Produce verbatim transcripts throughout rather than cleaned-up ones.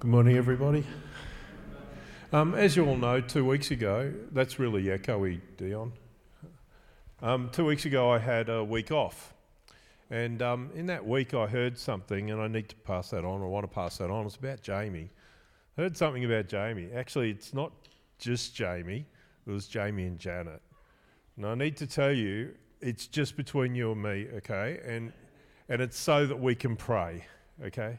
Good morning, everybody. Um, as you all know, two weeks ago, that's really echoey, Dion. Um, two weeks ago, I had a week off. And um, in that week, I heard something, and I need to pass that on, I want to pass that on. It's about Jamie. I heard something about Jamie. Actually, it's not just Jamie. It was Jamie and Janet. And I need to tell you, it's just between you and me, okay? And and it's so that we can pray, okay?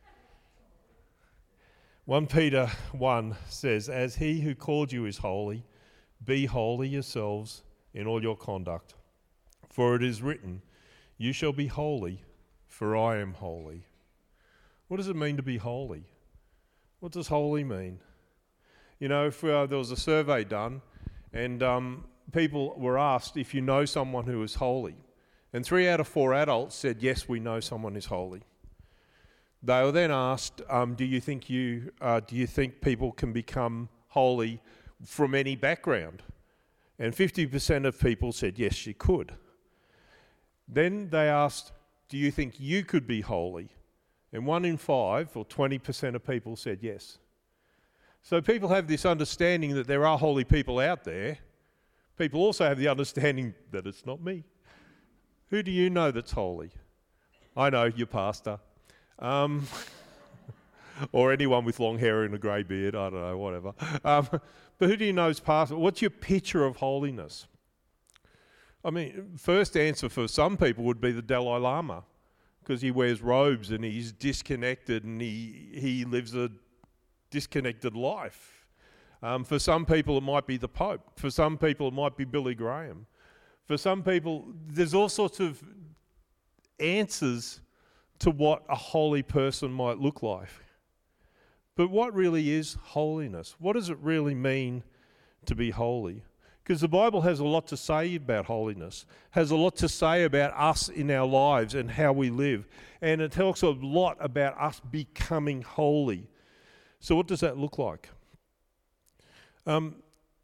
First Peter one says, "As he who called you is holy, be holy yourselves in all your conduct. For it is written, you shall be holy, for I am holy." What does it mean to be holy? What does holy mean? You know, if uh, there was a survey done and um, people were asked if you know someone who is holy, and three out of four adults said, yes, we know someone is holy. They were then asked, um, do you think you uh, do you think people can become holy from any background? And fifty percent of people said, yes, you could. Then they asked, do you think you could be holy? And one in five, or twenty percent of people said yes. So people have this understanding that there are holy people out there. People also have the understanding that it's not me. Who do you know that's holy? I know, your pastor. Um, or anyone with long hair and a grey beard, I don't know, whatever. Um, but who do you know is pastor? What's your picture of holiness? I mean, first answer for some people would be the Dalai Lama, because he wears robes and he's disconnected and he, he lives a disconnected life. Um, for some people it might be the Pope. For some people it might be Billy Graham. For some people, there's all sorts of answers to what a holy person might look like. But what really is holiness? What does it really mean to be holy? Because the Bible has a lot to say about holiness, has a lot to say about us in our lives and how we live. And it talks a lot about us becoming holy. So what does that look like? Um,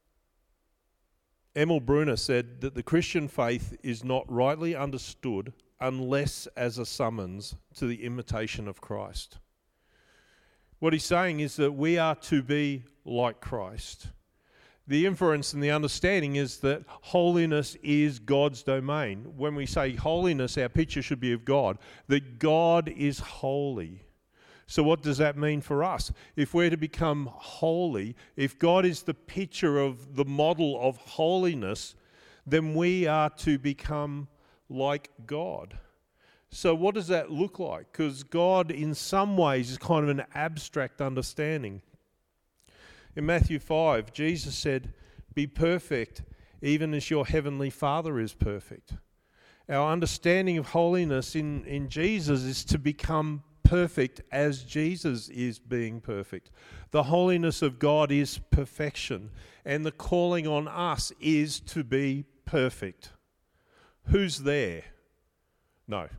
Emil Brunner said that the Christian faith is not rightly understood unless as a summons to the imitation of Christ. What he's saying is that we are to be like Christ. The inference and the understanding is that holiness is God's domain. When we say holiness, our picture should be of God, that God is holy. So what does that mean for us? If we're to become holy, if God is the picture of the model of holiness, then we are to become like God. So what does that look like? Because God in some ways is kind of an abstract understanding. In Matthew five, Jesus said, "Be perfect, even as your heavenly Father is perfect." Our understanding of holiness in, in Jesus is to become perfect as Jesus is being perfect. The holiness of God is perfection, and the calling on us is to be perfect. Who's there? No.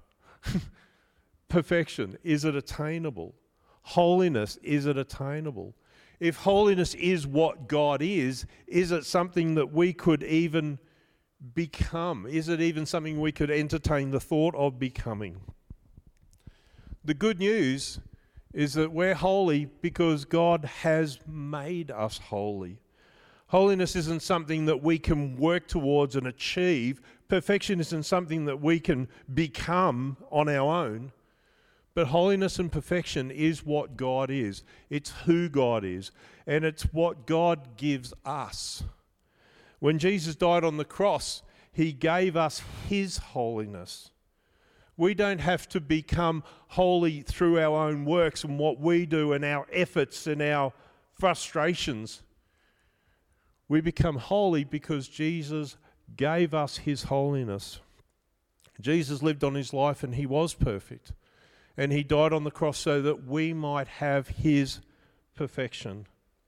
Perfection, is it attainable? Holiness, is it attainable? If holiness is what God is, is it something that we could even become? Is it even something we could entertain the thought of becoming? The good news is that we're holy because God has made us holy. Holiness isn't something that we can work towards and achieve. Perfection isn't something that we can become on our own. But holiness and perfection is what God is. It's who God is. And it's what God gives us. When Jesus died on the cross, he gave us his holiness. We don't have to become holy through our own works and what we do and our efforts and our frustrations. We become holy because Jesus gave us his holiness. Jesus lived on his life and he was perfect. And he died on the cross so that we might have his perfection.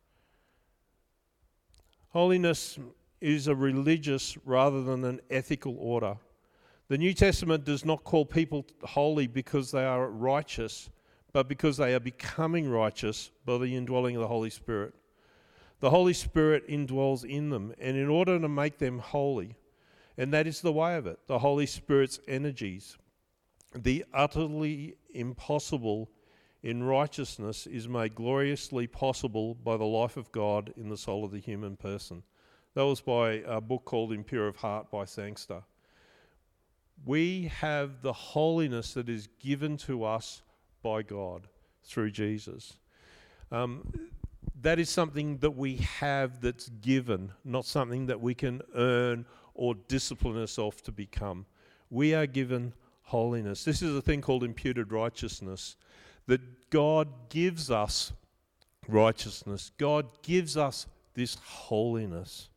Holiness is a religious rather than an ethical order. The New Testament does not call people holy because they are righteous, but because they are becoming righteous by the indwelling of the Holy Spirit. The Holy Spirit indwells in them, and in order to make them holy, and that is the way of it, the Holy Spirit's energies, the utterly impossible in righteousness is made gloriously possible by the life of God in the soul of the human person. That was by a book called Impure of Heart by Sangster. We have the holiness that is given to us by God through Jesus. Um, that is something that we have that's given, not something that we can earn or discipline ourselves to become. We are given holiness. This is a thing called imputed righteousness, that God gives us righteousness. God gives us this holiness.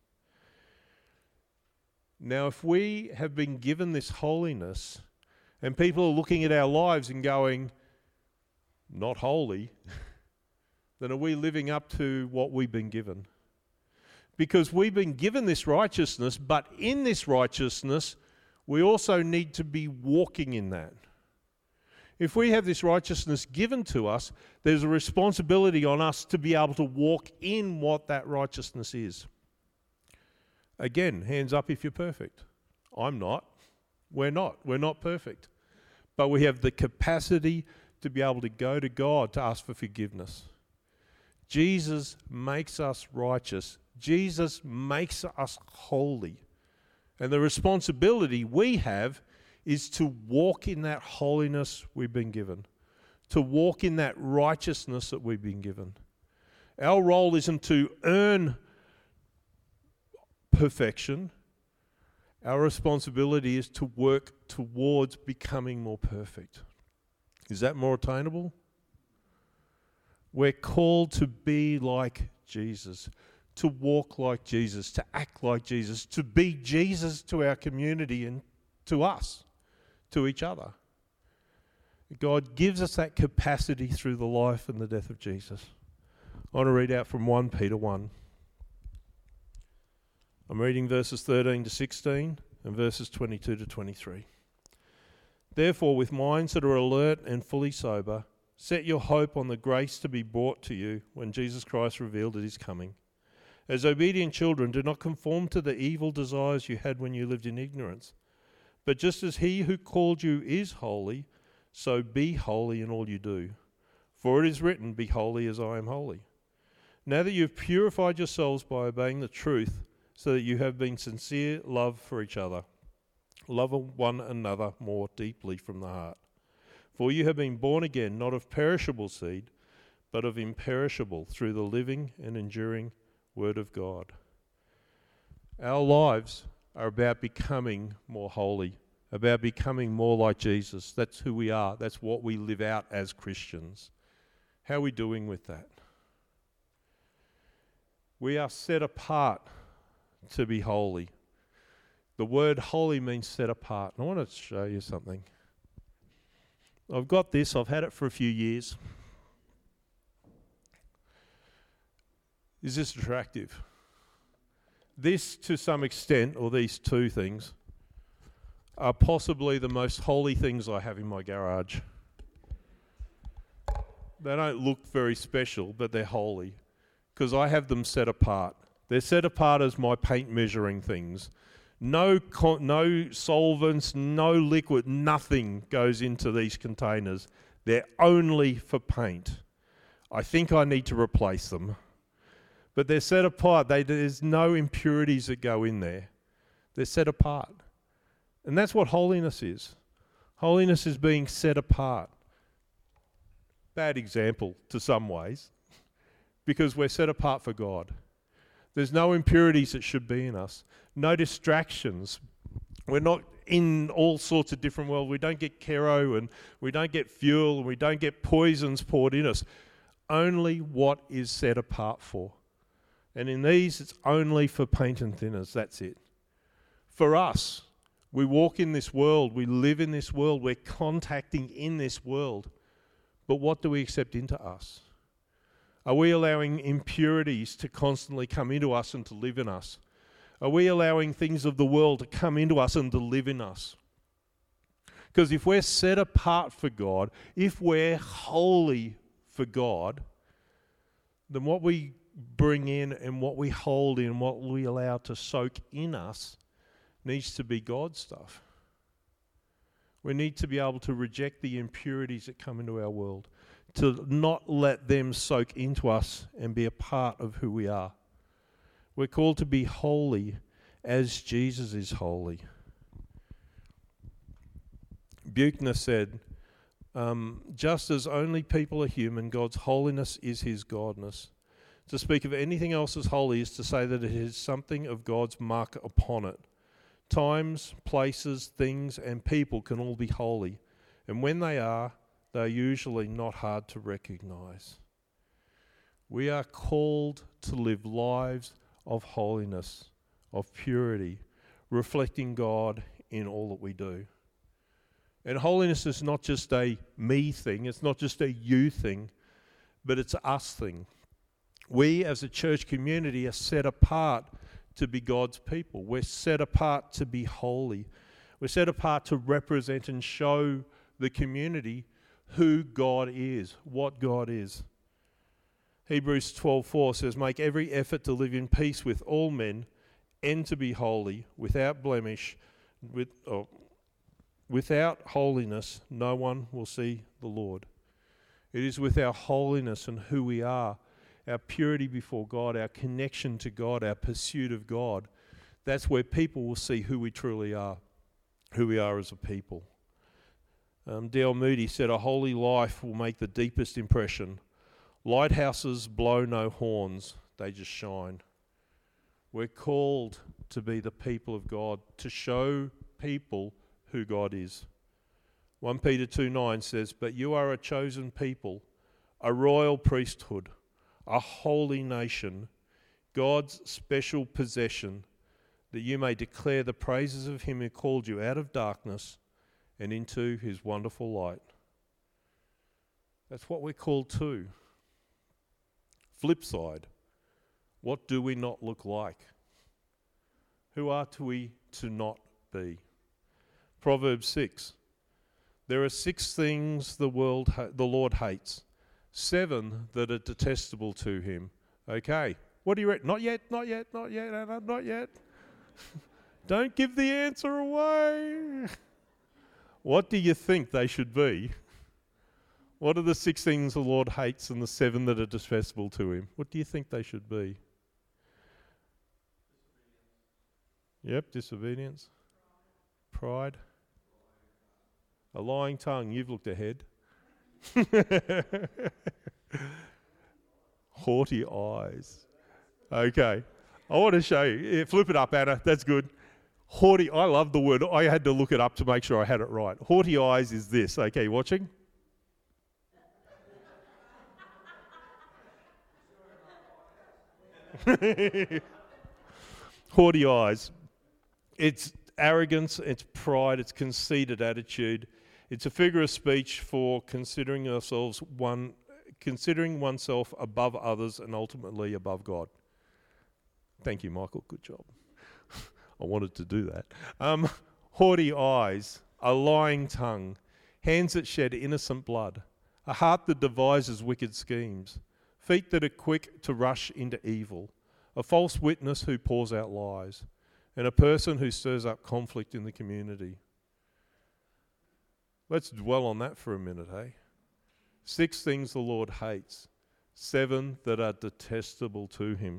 Now, if we have been given this holiness, and people are looking at our lives and going, not holy, then are we living up to what we've been given? Because we've been given this righteousness, but in this righteousness, we also need to be walking in that. If we have this righteousness given to us, there's a responsibility on us to be able to walk in what that righteousness is. Again, hands up if you're perfect. I'm not. We're not. We're not perfect. But we have the capacity to be able to go to God to ask for forgiveness. Jesus makes us righteous. Jesus makes us holy. And the responsibility we have is to walk in that holiness we've been given, to walk in that righteousness that we've been given. Our role isn't to earn perfection. Our responsibility is to work towards becoming more perfect. Is that more attainable? We're called to be like Jesus, to walk like Jesus, to act like Jesus, to be Jesus to our community and to us, to each other. God gives us that capacity through the life and the death of Jesus. I want to read out from First Peter one. I'm reading verses thirteen to sixteen and verses twenty-two to twenty-three. Therefore, with minds that are alert and fully sober, set your hope on the grace to be brought to you when Jesus Christ revealed at his coming. As obedient children, do not conform to the evil desires you had when you lived in ignorance. But just as he who called you is holy, so be holy in all you do. For it is written, be holy as I am holy. Now that you have purified yourselves by obeying the truth, so that you have been sincere love for each other, love one another more deeply from the heart. For you have been born again, not of perishable seed, but of imperishable, through the living and enduring Word of God. Our lives are about becoming more holy, about becoming more like Jesus. That's who we are. That's what we live out as Christians. How are we doing with that? We are set apart to be holy. The word holy means set apart. And I want to show you something. I've got this. I've had it for a few years. Is this attractive? This, to some extent, or these two things, are possibly the most holy things I have in my garage. They don't look very special, but they're holy, because I have them set apart. They're set apart as my paint measuring things. No, con- no solvents, no liquid, nothing goes into these containers. They're only for paint. I think I need to replace them. But they're set apart. They, there's no impurities that go in there. They're set apart. And that's what holiness is. Holiness is being set apart. Bad example to some ways, because we're set apart for God. There's no impurities that should be in us. No distractions. We're not in all sorts of different worlds. We don't get kero and we don't get fuel and we don't get poisons poured in us. Only what is set apart for. And in these, it's only for paint and thinners. That's it. For us, we walk in this world. We live in this world. We're contacting in this world. But what do we accept into us? Are we allowing impurities to constantly come into us and to live in us? Are we allowing things of the world to come into us and to live in us? Because if we're set apart for God, if we're holy for God, then what we bring in and what we hold in, what we allow to soak in us, needs to be God stuff. We need to be able to reject the impurities that come into our world, to not let them soak into us and be a part of who we are. We're called to be holy as Jesus is holy. Buchner said, um, just as only people are human, God's holiness is his godness. To speak of anything else as holy is to say that it has something of God's mark upon it. Times, places, things, and people can all be holy, and when they are, they are usually not hard to recognize. We are called to live lives of holiness, of purity, reflecting God in all that we do. And holiness is not just a me thing, it's not just a you thing, but it's a us thing. We as a church community are set apart to be God's people. We're set apart to be holy. We're set apart to represent and show the community who God is, what God is. Hebrews twelve four says, make every effort to live in peace with all men and to be holy, without blemish, with, oh, without holiness no one will see the Lord. It is with our holiness and who we are, our purity before God, our connection to God, our pursuit of God, that's where people will see who we truly are, who we are as a people. Um, D L Moody said, a holy life will make the deepest impression. Lighthouses blow no horns, they just shine. We're called to be the people of God, to show people who God is. First Peter two nine says, but you are a chosen people, a royal priesthood, a holy nation, God's special possession, that you may declare the praises of him who called you out of darkness and into his wonderful light. That's what we're called to. Flip side, what do we not look like? Who are we to not be? Proverbs six. There are six things the world ha- the Lord hates, seven that are detestable to him. Okay, what do you reckon? Not yet, not yet, not yet, Anna, not yet. Don't give the answer away. What do you think they should be? What are the six things the Lord hates and the seven that are detestable to him? What do you think they should be? Yep, disobedience. Pride. A lying tongue. You've looked ahead. Haughty eyes. Okay. I want to show you. Yeah, flip it up, Anna. That's good. Haughty. I love the word. I had to look it up to make sure I had it right. Haughty eyes is this. Okay, you watching? Haughty eyes. It's arrogance, it's pride, it's conceited attitude. It's a figure of speech for considering ourselves one, considering oneself above others and ultimately above God. Thank you, Michael. Good job. I wanted to do that. Um, haughty eyes, a lying tongue, hands that shed innocent blood, a heart that devises wicked schemes, feet that are quick to rush into evil, a false witness who pours out lies, and a person who stirs up conflict in the community. Let's dwell on that for a minute, hey? Six things the Lord hates, seven that are detestable to him.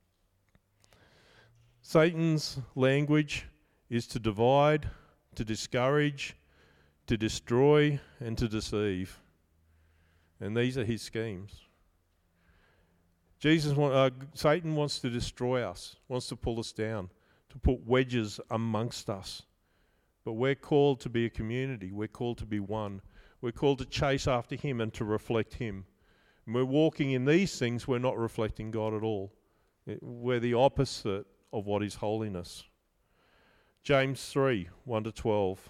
Satan's language is to divide, to discourage, to destroy, and to deceive. And these are his schemes. Jesus, uh, Satan wants to destroy us, wants to pull us down, to put wedges amongst us. But we're called to be a community. We're called to be one. We're called to chase after him and to reflect him. And we're walking in these things, we're not reflecting God at all. We're the opposite of what is holiness. James three, one to twelve.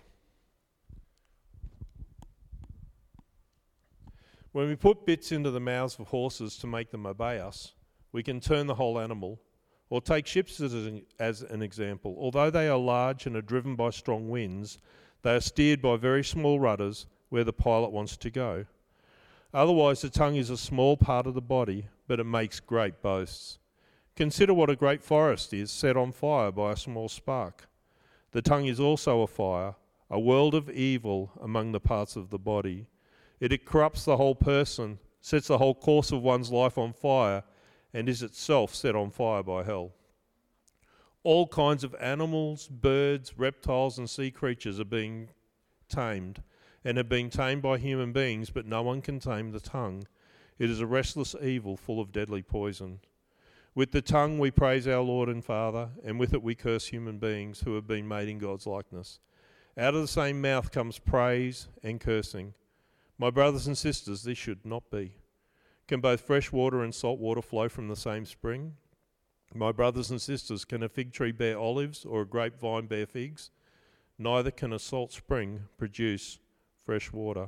When we put bits into the mouths of horses to make them obey us, we can turn the whole animal. Or take ships as an, as an example. Although they are large and are driven by strong winds, they are steered by very small rudders where the pilot wants to go. Otherwise, the tongue is a small part of the body, but it makes great boasts. Consider what a great forest is set on fire by a small spark. The tongue is also a fire, a world of evil among the parts of the body. It, it corrupts the whole person, sets the whole course of one's life on fire, and is itself set on fire by hell. All kinds of animals, birds, reptiles, and sea creatures are being tamed, and are being tamed by human beings, but no one can tame the tongue. It is a restless evil full of deadly poison. With the tongue we praise our Lord and Father, and with it we curse human beings who have been made in God's likeness. Out of the same mouth comes praise and cursing. My brothers and sisters, this should not be. Can both fresh water and salt water flow from the same spring? My brothers and sisters, can a fig tree bear olives or a grapevine bear figs? Neither can a salt spring produce fresh water.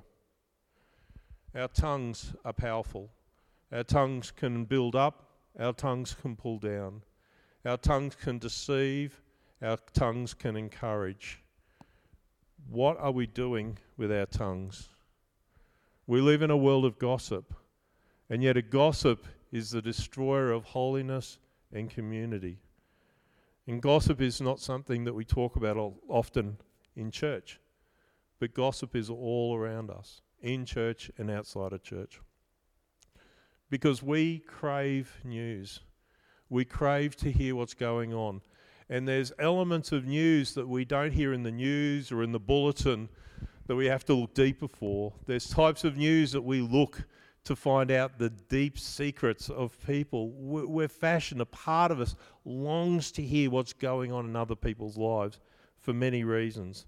Our tongues are powerful. Our tongues can build up. Our tongues can pull down. Our tongues can deceive. Our tongues can encourage. What are we doing with our tongues? We live in a world of gossip, and yet a gossip is the destroyer of holiness and community. And gossip is not something that we talk about often in church, but gossip is all around us, in church and outside of church. Because we crave news. We crave to hear what's going on. And there's elements of news that we don't hear in the news or in the bulletin that we have to look deeper for. There's types of news that we look to find out the deep secrets of people. We're fashioned, a part of us longs to hear what's going on in other people's lives for many reasons.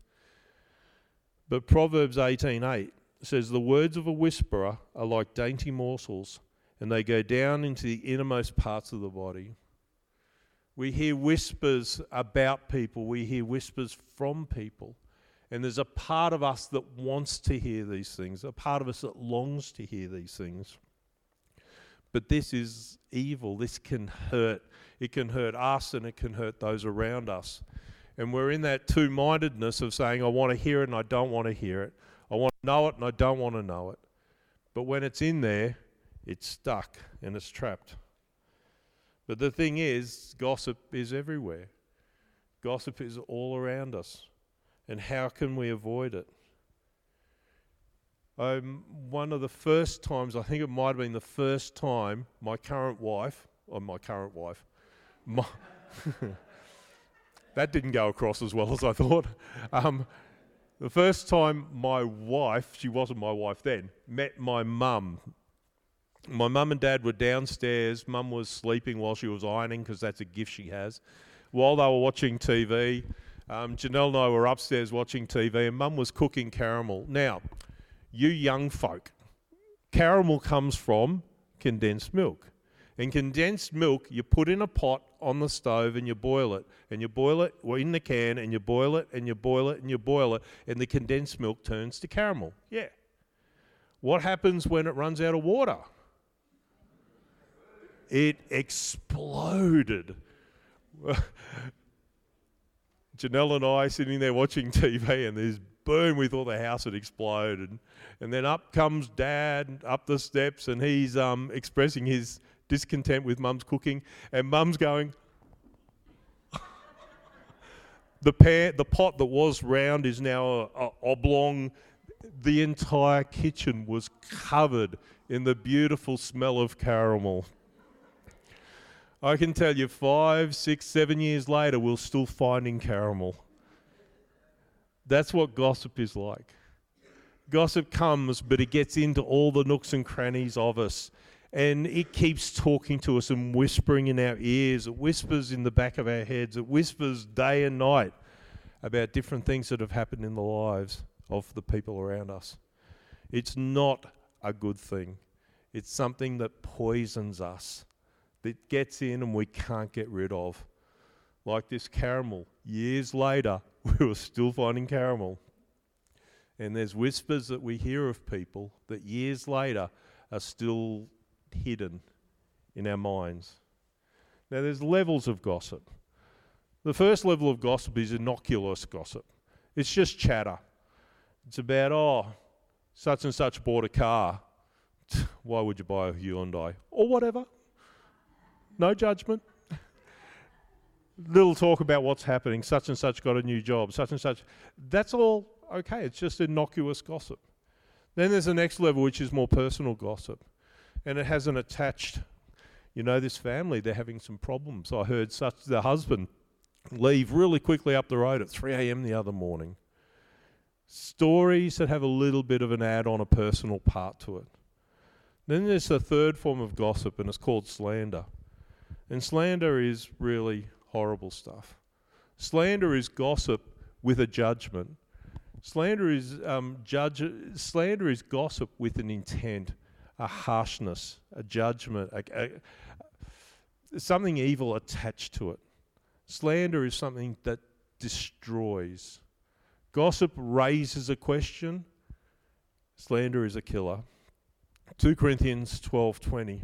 But Proverbs eighteen eight says, the words of a whisperer are like dainty morsels, and they go down into the innermost parts of the body. We hear whispers about people. We hear whispers from people. And there's a part of us that wants to hear these things, a part of us that longs to hear these things. But this is evil. This can hurt. It can hurt us and it can hurt those around us. And we're in that two-mindedness of saying, I want to hear it and I don't want to hear it. I want to know it and I don't want to know it. But when it's in there, it's stuck and it's trapped. But the thing is, gossip is everywhere. Gossip is all around us. And how can we avoid it? Um, one of the first times, I think it might have been the first time, my current wife, or my current wife, my that didn't go across as well as I thought. Um, the first time my wife, she wasn't my wife then, met my mum. My mum and dad were downstairs. Mum was sleeping while she was ironing because that's a gift she has. While they were watching T V, um, Janelle and I were upstairs watching T V and Mum was cooking caramel. Now, you young folk, caramel comes from condensed milk. And condensed milk, you put in a pot on the stove and you boil it. And you boil it well, in the can and you boil it and you boil it and you boil it and the condensed milk turns to caramel. Yeah. What happens when it runs out of water? It exploded. Janelle and I sitting there watching T V and there's boom, we thought the house had exploded. And then up comes Dad up the steps and he's um, expressing his discontent with Mum's cooking and Mum's going, the pan, the pot that was round is now a, a oblong. The entire kitchen was covered in the beautiful smell of caramel. I can tell you five, six, seven years later, we're still finding caramel. That's what gossip is like. Gossip comes, but it gets into all the nooks and crannies of us. And it keeps talking to us and whispering in our ears. It whispers in the back of our heads. It whispers day and night about different things that have happened in the lives of the people around us. It's not a good thing. It's something that poisons us. That gets in and we can't get rid of. Like this caramel. Years later, we were still finding caramel. And there's whispers that we hear of people that years later are still hidden in our minds. Now there's levels of gossip. The first level of gossip is innocuous gossip. It's just chatter. It's about, oh, such and such bought a car. Why would you buy a Hyundai? Or whatever. No judgment. Little talk about what's happening. Such and such got a new job. Such and such. That's all okay. It's just innocuous gossip. Then there's the next level, which is more personal gossip. And it has an attached, you know, this family, they're having some problems. I heard such the husband leave really quickly up the road at three a.m. the other morning. Stories that have a little bit of an add-on, a personal part to it. Then there's a third form of gossip, and it's called slander. And slander is really horrible stuff. Slander is gossip with a judgment. Slander is um, judge. Slander is gossip with an intent, a harshness, a judgment, a, a, something evil attached to it. Slander is something that destroys. Gossip raises a question. Slander is a killer. Second Corinthians twelve twenty.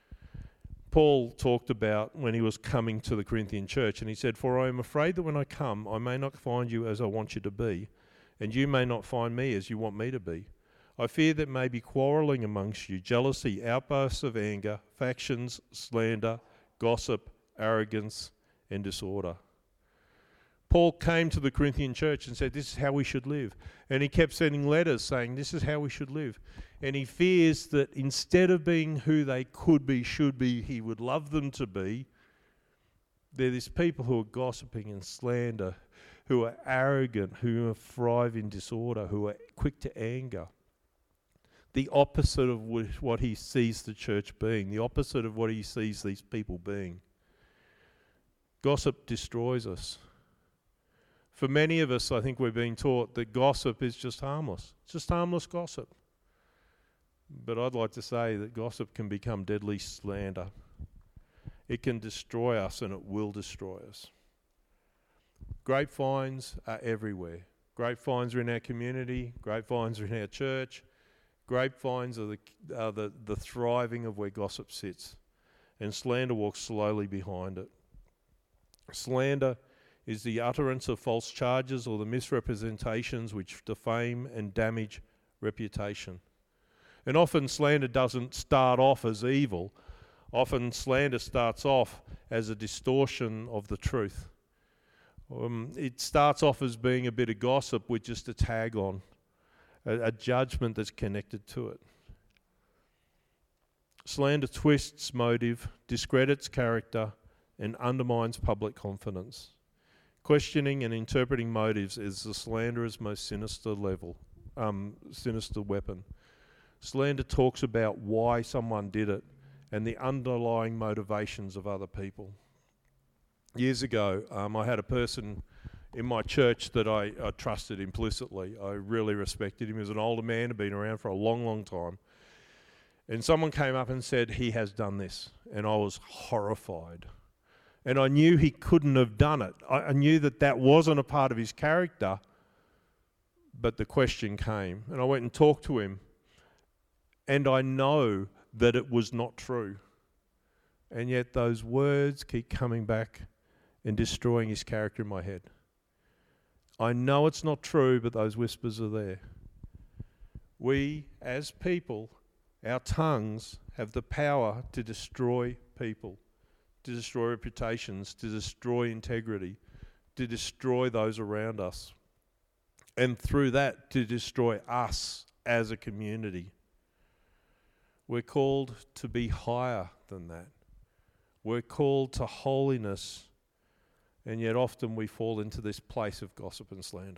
Paul talked about when he was coming to the Corinthian church, and he said, "For I am afraid that when I come, I may not find you as I want you to be, and you may not find me as you want me to be. I fear that may be quarrelling amongst you, jealousy, outbursts of anger, factions, slander, gossip, arrogance, and disorder." Paul came to the Corinthian church and said, this is how we should live. And he kept sending letters saying, this is how we should live. And he fears that instead of being who they could be, should be, he would love them to be, they're these people who are gossiping and slander, who are arrogant, who thrive in disorder, who are quick to anger. The opposite of what he sees the church being, the opposite of what he sees these people being. Gossip destroys us. For many of us, I think we're being taught that gossip is just harmless. It's just harmless gossip. But I'd like to say that gossip can become deadly slander. It can destroy us, and it will destroy us. Grapevines are everywhere. Grapevines are in our community. Grapevines are in our church. Grapevines are the, are the, the thriving of where gossip sits. And slander walks slowly behind it. Slander is the utterance of false charges or the misrepresentations which defame and damage reputation. And often slander doesn't start off as evil. Often slander starts off as a distortion of the truth. Um, it starts off as being a bit of gossip with just a tag on, a, a judgment that's connected to it. Slander twists motive, discredits character, and undermines public confidence. Questioning and interpreting motives is the slanderer's most sinister level, um, sinister weapon. Slander talks about why someone did it and the underlying motivations of other people. Years ago, um, I had a person in my church that I, I trusted implicitly. I really respected him. He was an older man, had been around for a long, long time. And someone came up and said, he has done this. And I was horrified. And I knew he couldn't have done it. I, I knew that that wasn't a part of his character, but the question came. And I went and talked to him, and I know that it was not true. And yet those words keep coming back and destroying his character in my head. I know it's not true, but those whispers are there. We, as people, our tongues have the power to destroy people, to destroy reputations, to destroy integrity, to destroy those around us, and through that, to destroy us as a community. We're called to be higher than that. We're called to holiness, and yet often we fall into this place of gossip and slander.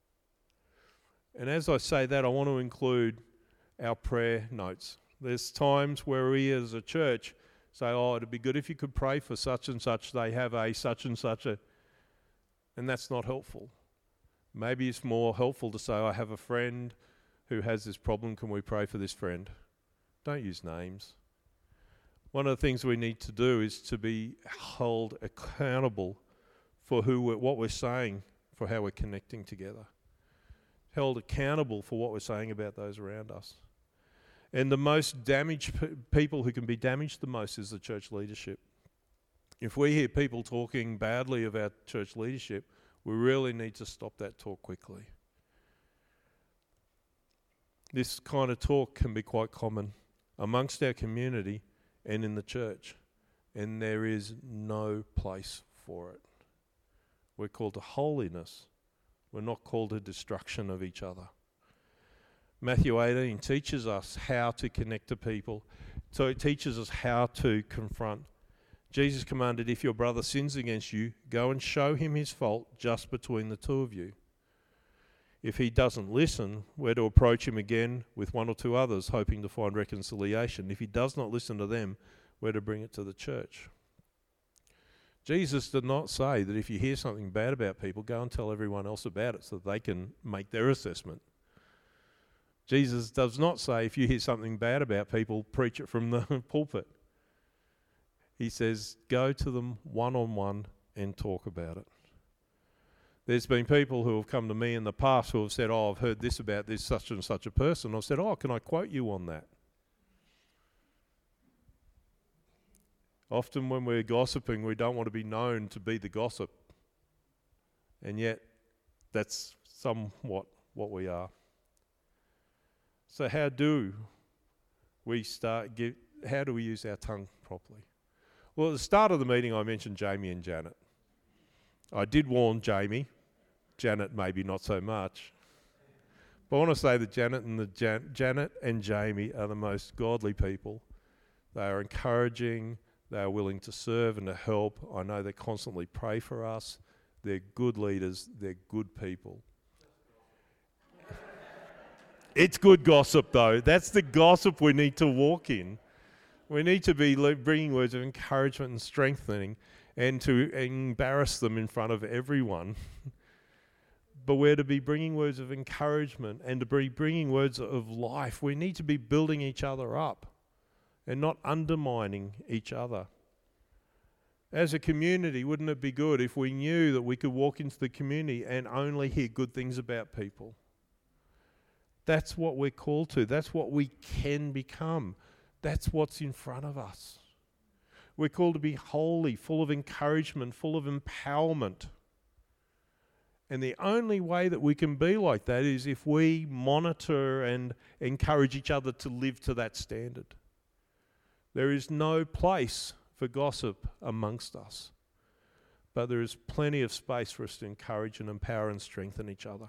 And as I say that, I want to include our prayer notes. There's times where we as a church say, oh, it'd be good if you could pray for such and such, they have a such and such a, and that's not helpful. Maybe it's more helpful to say, I have a friend who has this problem, can we pray for this friend? Don't use names. One of the things we need to do is to be held accountable for who we're, what we're saying, for how we're connecting together. Held accountable for what we're saying about those around us. And the most damaged p- people who can be damaged the most is the church leadership. If we hear people talking badly of our church leadership, we really need to stop that talk quickly. This kind of talk can be quite common amongst our community and in the church, and there is no place for it. We're called to holiness. We're not called to destruction of each other. Matthew eighteen teaches us how to connect to people. So it teaches us how to confront. Jesus commanded, if your brother sins against you, go and show him his fault just between the two of you. If he doesn't listen, we're to approach him again with one or two others, hoping to find reconciliation. If he does not listen to them, we're to bring it to the church. Jesus did not say that if you hear something bad about people, go and tell everyone else about it so that they can make their assessment. Jesus does not say if you hear something bad about people, preach it from the pulpit. He says, go to them one-on-one and talk about it. There's been people who have come to me in the past who have said, oh, I've heard this about this such and such a person. I've said, oh, can I quote you on that? Often when we're gossiping, we don't want to be known to be the gossip. And yet, that's somewhat what we are. So how do we start, give, how do we use our tongue properly? Well, at the start of the meeting, I mentioned Jamie and Janet. I did warn Jamie, Janet maybe not so much. But I want to say that Janet and the Jan- Janet and Jamie are the most godly people. They are encouraging, they are willing to serve and to help. I know they constantly pray for us. They're good leaders, they're good people. It's good gossip though. That's the gossip we need to walk in. We need to be bringing words of encouragement and strengthening and to embarrass them in front of everyone. But we're to be bringing words of encouragement and to be bringing words of life. We need to be building each other up and not undermining each other. As a community, wouldn't it be good if we knew that we could walk into the community and only hear good things about people? That's what we're called to. That's what we can become. That's what's in front of us. We're called to be holy, full of encouragement, full of empowerment. And the only way that we can be like that is if we monitor and encourage each other to live to that standard. There is no place for gossip amongst us, but there is plenty of space for us to encourage and empower and strengthen each other.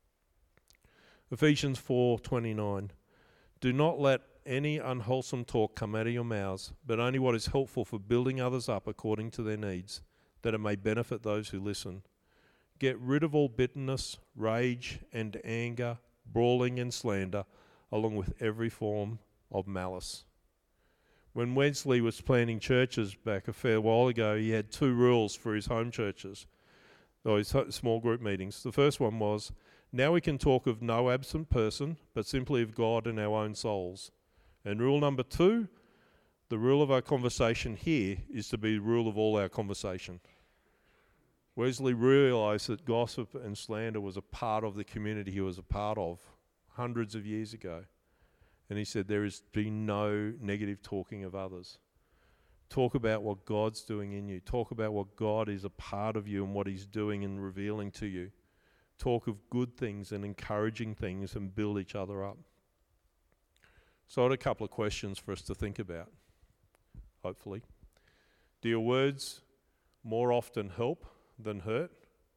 Ephesians four twenty-nine. Do not let any unwholesome talk come out of your mouths, but only what is helpful for building others up according to their needs, that it may benefit those who listen. Get rid of all bitterness, rage and anger, brawling and slander, along with every form of malice. When Wesley was planning churches back a fair while ago, he had two rules for his home churches, or his small group meetings. The first one was, now we can talk of no absent person, but simply of God and our own souls. And rule number two, the rule of our conversation here is to be the rule of all our conversation. Wesley realised that gossip and slander was a part of the community he was a part of hundreds of years ago. And he said there is to be no negative talking of others. Talk about what God's doing in you. Talk about what God is a part of you and what he's doing and revealing to you. Talk of good things and encouraging things and build each other up. So I had a couple of questions for us to think about, hopefully. Do your words more often help than hurt?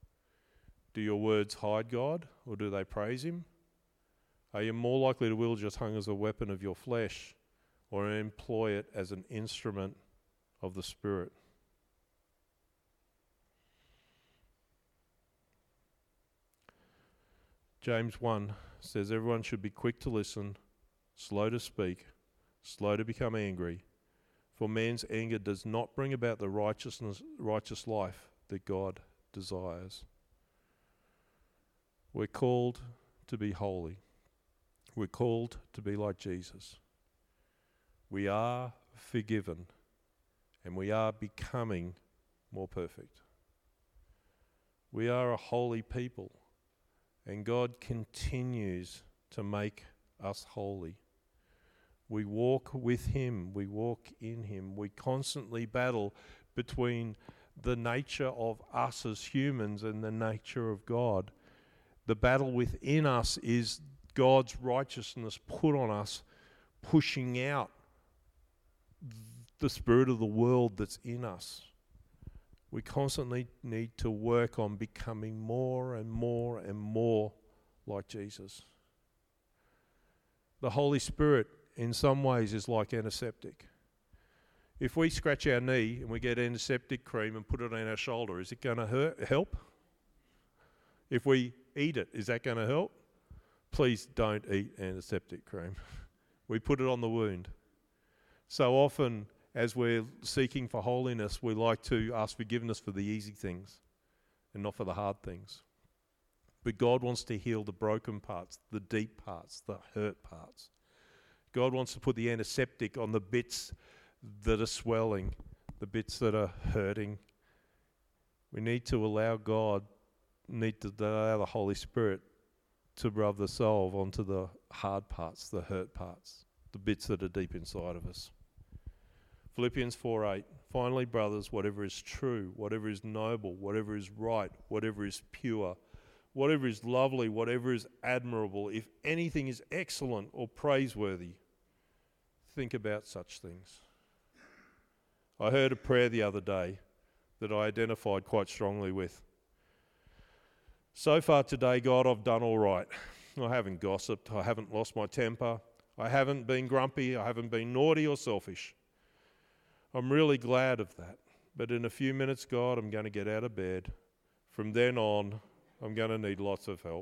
Do your words hide God or do they praise him? Are you more likely to wield your tongue as a weapon of your flesh or employ it as an instrument of the Spirit? James one says everyone should be quick to listen, slow to speak, slow to become angry, for man's anger does not bring about the righteousness, righteous life that God desires. We're called to be holy. We're called to be like Jesus. We are forgiven, and we are becoming more perfect. We are a holy people. And God continues to make us holy. We walk with him. We walk in him. We constantly battle between the nature of us as humans and the nature of God. The battle within us is God's righteousness put on us, pushing out the spirit of the world that's in us. We constantly need to work on becoming more and more and more like Jesus. The Holy Spirit, in some ways, is like antiseptic. If we scratch our knee and we get antiseptic cream and put it on our shoulder, is it going to hurt? Help? If we eat it, is that going to help? Please don't eat antiseptic cream. We put it on the wound. So often, as we're seeking for holiness, we like to ask forgiveness for the easy things and not for the hard things. But God wants to heal the broken parts, the deep parts, the hurt parts. God wants to put the antiseptic on the bits that are swelling, the bits that are hurting. We need to allow God, need to allow the Holy Spirit to rub the salve onto the hard parts, the hurt parts, the bits that are deep inside of us. Philippians four eight, finally, brothers, whatever is true, whatever is noble, whatever is right, whatever is pure, whatever is lovely, whatever is admirable, if anything is excellent or praiseworthy, think about such things. I heard a prayer the other day that I identified quite strongly with. So far today, God, I've done all right. I haven't gossiped. I haven't lost my temper. I haven't been grumpy. I haven't been naughty or selfish. I'm really glad of that. But in a few minutes, God, I'm going to get out of bed. From then on, I'm going to need lots of help.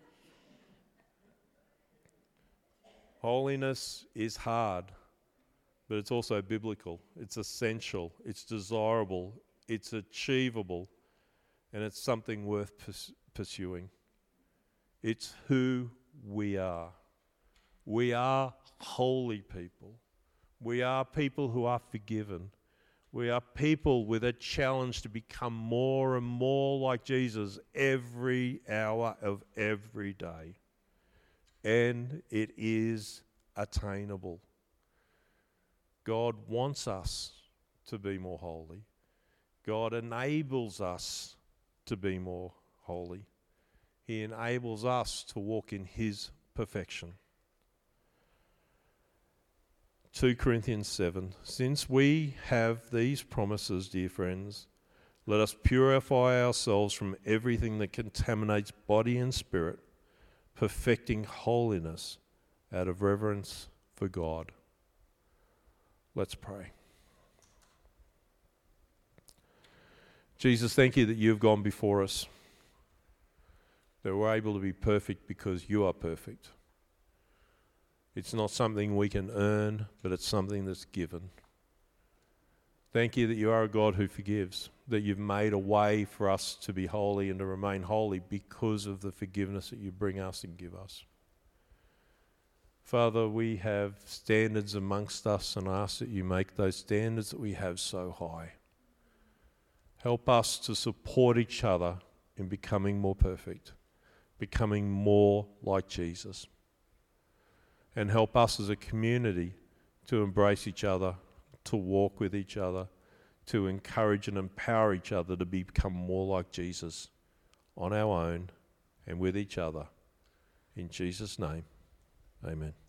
Holiness is hard, but it's also biblical. It's essential. It's desirable. It's achievable. And it's something worth pers- pursuing. It's who we are. We are holy people. We are people who are forgiven. We are people with a challenge to become more and more like Jesus every hour of every day. And it is attainable. God wants us to be more holy. God enables us to be more holy. He enables us to walk in His perfection. two Corinthians seven, since we have these promises, dear friends, let us purify ourselves from everything that contaminates body and spirit, perfecting holiness out of reverence for God. Let's pray. Jesus, thank you that you've gone before us, that we're able to be perfect because you are perfect. It's not something we can earn, but it's something that's given. Thank you that you are a God who forgives, that you've made a way for us to be holy and to remain holy because of the forgiveness that you bring us and give us. Father, we have standards amongst us and ask that you make those standards that we have so high. Help us to support each other in becoming more perfect, becoming more like Jesus. And help us as a community to embrace each other, to walk with each other, to encourage and empower each other to become more like Jesus on our own and with each other. In Jesus' name, amen.